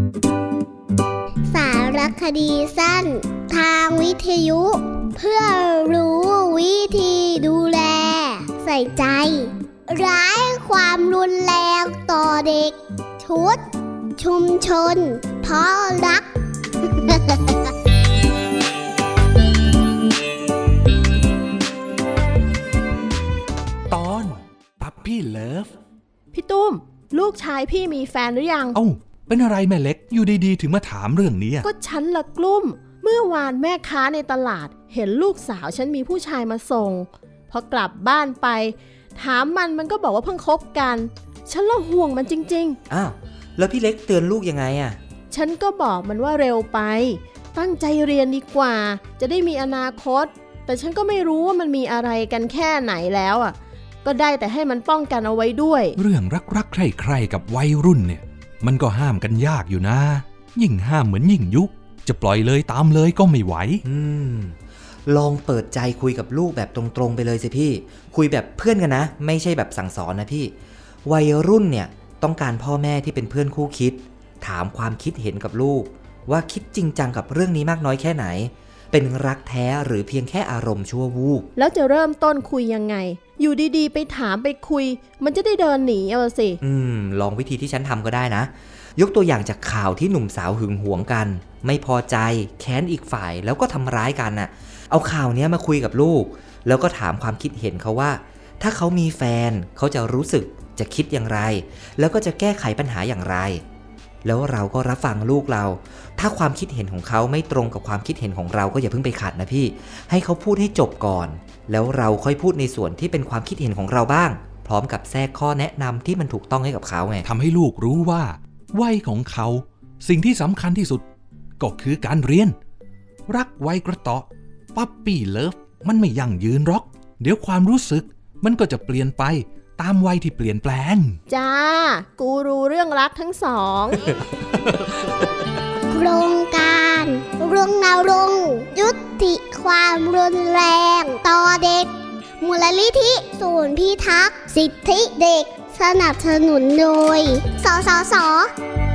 สารคดีสั้นทางวิทยุเพื่อรู้วิธีดูแลใส่ใจไร้ความรุนแรงต่อเด็กชุดชุมชนเพราะรักตอนปั๊ปปี้เลิฟพี่ตุ้มลูกชายพี่มีแฟนหรือยังเอ้าเป็นอะไรแม่เล็กอยู่ดีๆถึงมาถามเรื่องนี้ก็ฉันละกลุ้มเมื่อวานแม่ค้าในตลาดเห็นลูกสาวฉันมีผู้ชายมาส่งพอกลับบ้านไปถามมันก็บอกว่าเพิ่งคบกันฉันละห่วงมันจริงๆอ้าวแล้วพี่เล็กเตือนลูกยังไงอ่ะฉันก็บอกมันว่าเร็วไปตั้งใจเรียนดีกว่าจะได้มีอนาคตแต่ฉันก็ไม่รู้ว่ามันมีอะไรกันแค่ไหนแล้วอ่ะก็ได้แต่ให้มันป้องกันเอาไว้ด้วยเรื่องรักๆใคร่ๆกับวัยรุ่นเนี่ยมันก็ห้ามกันยากอยู่นะยิ่งห้ามเหมือนยิ่งยุจะปล่อยเลยตามเลยก็ไม่ไหวลองเปิดใจคุยกับลูกแบบตรงๆไปเลยสิพี่คุยแบบเพื่อนกันนะไม่ใช่แบบสั่งสอนนะพี่วัยรุ่นเนี่ยต้องการพ่อแม่ที่เป็นเพื่อนคู่คิดถามความคิดเห็นกับลูกว่าคิดจริงจังกับเรื่องนี้มากน้อยแค่ไหนเป็นรักแท้หรือเพียงแค่อารมณ์ชั่ววูบแล้วจะเริ่มต้นคุยยังไงอยู่ดีๆไปถามไปคุยมันจะได้เดินหนีเอาสิลองวิธีที่ฉันทำก็ได้นะยกตัวอย่างจากข่าวที่หนุ่มสาวหึงหวงกันไม่พอใจแค้นอีกฝ่ายแล้วก็ทำร้ายกันน่ะเอาข่าวนี้มาคุยกับลูกแล้วก็ถามความคิดเห็นเขาว่าถ้าเขามีแฟนเขาจะรู้สึกจะคิดอย่างไรแล้วก็จะแก้ไขปัญหาอย่างไรแล้วเราก็รับฟังลูกเราถ้าความคิดเห็นของเขาไม่ตรงกับความคิดเห็นของเราก็อย่าเพิ่งไปขัดนะพี่ให้เขาพูดให้จบก่อนแล้วเราค่อยพูดในส่วนที่เป็นความคิดเห็นของเราบ้างพร้อมกับแทรกข้อแนะนำที่มันถูกต้องให้กับเขาไงทำให้ลูกรู้ว่าวัยของเขาสิ่งที่สำคัญที่สุดก็คือการเรียนรักวัยกระเตาะปั๊ปปี้เลิฟมันไม่ยั่งยืนหรอกเดี๋ยวความรู้สึกมันก็จะเปลี่ยนไปตามวัยที่เปลี่ยนแปลงจ้ากูรู้เรื่องรักทั้งสองโครงการรณรงค์ยุติความรุนแรงต่อเด็กมูลนิธิศูนย์พิทักษ์สิทธิเด็กสนับสนุนโดยสสส